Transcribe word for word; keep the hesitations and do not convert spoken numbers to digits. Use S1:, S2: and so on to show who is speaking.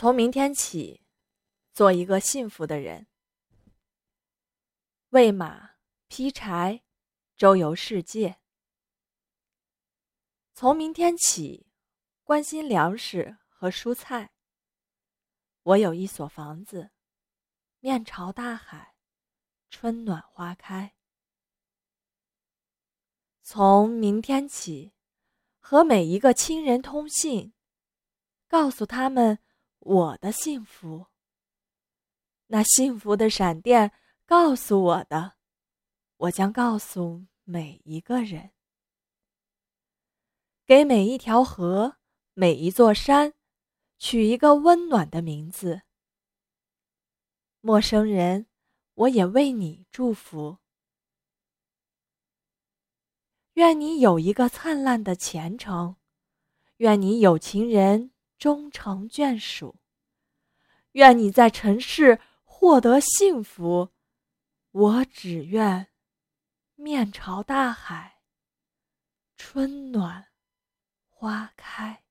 S1: 从明天起，做一个幸福的人。喂马，劈柴，周游世界。从明天起，关心粮食和蔬菜。我有一所房子，面朝大海，春暖花开。从明天起，和每一个亲人通信，告诉他们我的幸福。那幸福的闪电告诉我的，我将告诉每一个人。给每一条河，每一座山，取一个温暖的名字。陌生人，我也为你祝福。愿你有一个灿烂的前程，愿你有情人终成眷属，愿你在尘世获得幸福。我只愿面朝大海，春暖花开。